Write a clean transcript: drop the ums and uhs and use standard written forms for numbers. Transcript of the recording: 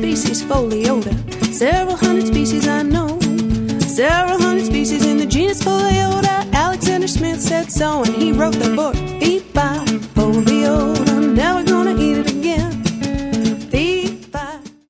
species Pholiota. Several hundred species I know. Several hundred species in the genus Pholiota. Alexander Smith said so, and he wrote the book Eat by Pholiota. Never gonna eat